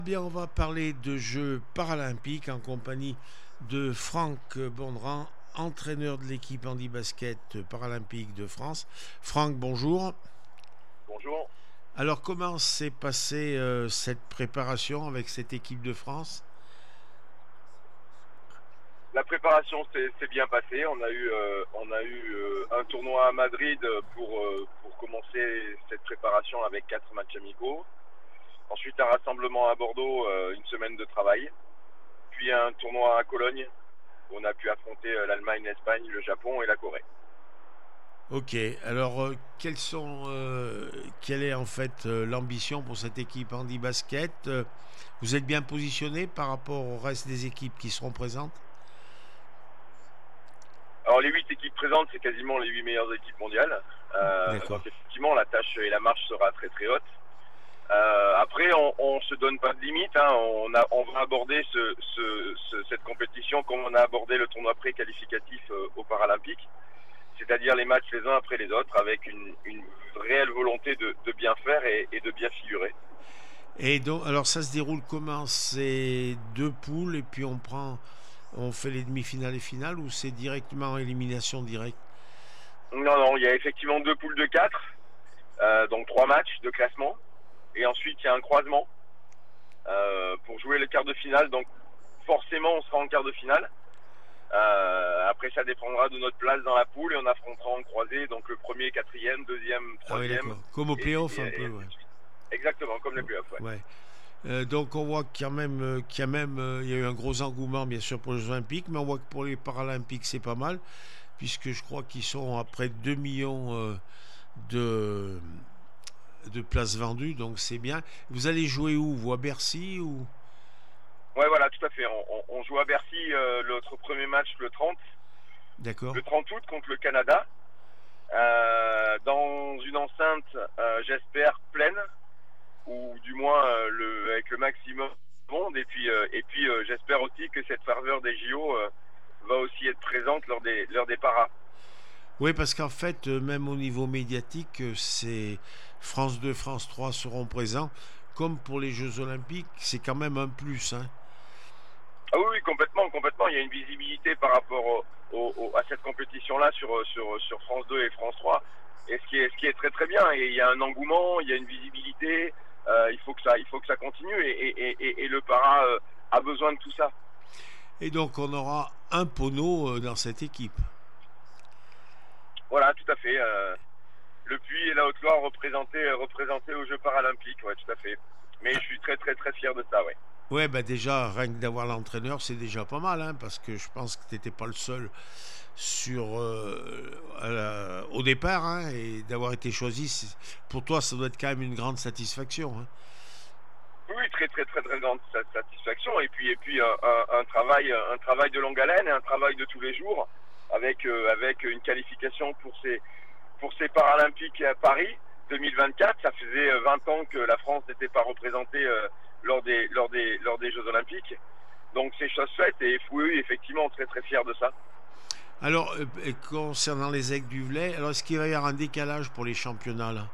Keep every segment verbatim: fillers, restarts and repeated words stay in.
Bien, on va parler de Jeux paralympiques en compagnie de Franck Bondran, entraîneur de l'équipe handi-basket paralympique de France. Franck, bonjour. Bonjour. Alors, comment s'est passée euh, cette préparation avec cette équipe de France? La préparation s'est s'est bien passée. On a eu, euh, on a eu euh, un tournoi à Madrid pour, euh, pour commencer cette préparation avec quatre matchs amicaux. Ensuite, un rassemblement à Bordeaux, euh, une semaine de travail. Puis un tournoi à Cologne où on a pu affronter euh, l'Allemagne, l'Espagne, le Japon et la Corée. Ok, alors euh, quelles sont, euh, quelle est en fait euh, l'ambition pour cette équipe handi-basket? Euh, Vous êtes bien positionné par rapport au reste des équipes qui seront présentes? Alors les huit équipes présentes, c'est quasiment les huit meilleures équipes mondiales. Euh, D'accord. donc effectivement, la tâche et la marche sera très très haute. Euh, après, on, on se donne pas de limite. Hein. On, a, on va aborder ce, ce, ce, cette compétition comme on a abordé le tournoi pré-qualificatif euh, aux Paralympiques, c'est-à-dire les matchs les uns après les autres, avec une, une réelle volonté de, de bien faire et, et de bien figurer. Et donc, alors ça se déroule comment? C'est deux poules et puis on prend, on fait les demi-finales et finales ou c'est directement élimination directe? Non, non, il y a effectivement deux poules de quatre, euh, donc trois matchs de classement, et ensuite il y a un croisement euh, pour jouer le quart de finale. Donc forcément, on sera en quart de finale. Euh, après, ça dépendra de notre place dans la poule et on affrontera en croisé, donc le premier, quatrième, deuxième, Ah oui, troisième, d'accord. Comme au et, playoff et, un peu, et ouais. ainsi de suite. Exactement, comme les playoffs, ouais. Ouais. Euh, donc on voit qu'il y a même, euh, qu'il y a même, euh, il y a eu un gros engouement bien sûr pour les Jeux Olympiques, mais on voit que pour les Paralympiques c'est pas mal, puisque je crois qu'ils sont à près de deux millions euh, de, de places vendues, donc c'est bien. Vous allez jouer où? Vous à Bercy ou? Ouais, voilà, tout à fait. On, on, on joue à Bercy euh, notre premier match le trente, D'accord. le trente août contre le Canada, euh, dans une enceinte, euh, j'espère, pleine, ou du moins euh, le, avec le maximum de monde. Et puis, euh, et puis euh, j'espère aussi que cette ferveur des J O euh, va aussi être présente lors des, lors des paras. Oui, parce qu'en fait, euh, même au niveau médiatique, euh, c'est France deux, France trois seront présents. Comme pour les Jeux Olympiques, c'est quand même un plus, hein. Ah oui, oui, complètement, complètement. Il y a une visibilité par rapport au, au, au, à cette compétition-là sur, sur, sur France deux et France trois. Et ce qui est, ce qui est très très bien. Et il y a un engouement, il y a une visibilité. Euh, il faut que ça, il faut que ça continue. Et, et, et, et le para euh, a besoin de tout ça. Et donc, on aura un pono euh, dans cette équipe. Voilà, tout à fait. Euh, le Puy et la Haute-Loire représentés, représentés aux Jeux paralympiques. Ouais, tout à fait. Mais je suis très très très fier de ça, ouais. Ouais, bah déjà, rien que d'avoir l'entraîneur, c'est déjà pas mal, hein, parce que je pense que tu n'étais pas le seul sur, euh, à la- au départ, hein, et d'avoir été choisi, c'est- pour toi, ça doit être quand même une grande satisfaction, hein. Oui, très très très très grande satisfaction et puis et puis un, un, un travail un travail de longue haleine et un travail de tous les jours avec euh, avec une qualification pour ces pour ces Paralympiques à Paris deux mille vingt-quatre. Ça faisait vingt ans que la France n'était pas représentée euh, lors des lors des lors des Jeux Olympiques. Donc c'est chose faite et oui, effectivement très très fier de ça. Alors, euh, et concernant les aigles du Velay, alors est-ce qu'il va y avoir un décalage pour les championnats là?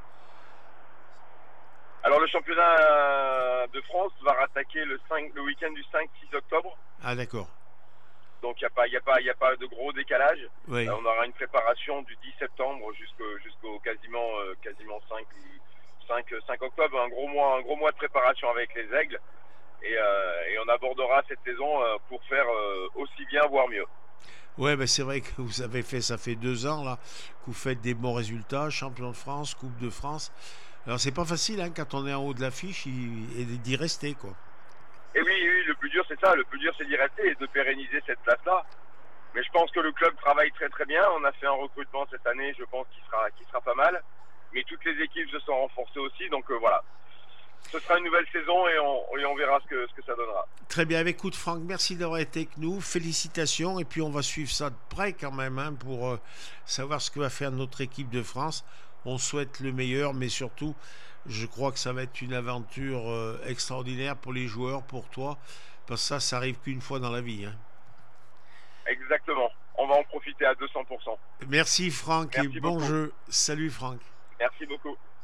Alors le championnat de France va rattaquer le cinq le week-end du cinq six octobre. Ah, d'accord. Donc il n'y a, pas- y a, pas- y a pas de gros décalage. Euh, Oui. on aura une préparation du dix septembre jusqu'au jusqu'au quasiment, euh, quasiment cinq, cinq, cinq octobre, un gros, mois, un gros mois de préparation avec les aigles. Et, euh, et on abordera cette saison euh, pour faire euh, aussi bien, voire mieux. Ouais, ben c'est vrai que vous avez fait, ça fait deux ans là, que vous faites des bons résultats, champion de France, Coupe de France. Alors c'est pas facile hein, quand on est en haut de l'affiche il- et d'y rester quoi. Et oui, oui, le plus dur c'est ça, le plus dur c'est d'y rester et de pérenniser cette place-là. Mais je pense que le club travaille très très bien. On a fait un recrutement cette année, je pense qu'il sera, qu'il sera pas mal. Mais toutes les équipes se sont renforcées aussi, donc euh, voilà. Ce sera une nouvelle saison et on, et on verra ce que, ce que ça donnera. Très bien, écoute Franck, merci d'avoir été avec nous, félicitations et puis on va suivre ça de près quand même hein, pour euh, savoir ce que va faire notre équipe de France. On souhaite le meilleur, mais surtout, je crois que ça va être une aventure euh, extraordinaire pour les joueurs, pour toi, parce que ça, ça arrive qu'une fois dans la vie, hein. Exactement. On va en profiter à deux cents pour cent. Merci Franck et Merci bon beaucoup. jeu. Salut Franck. Merci beaucoup.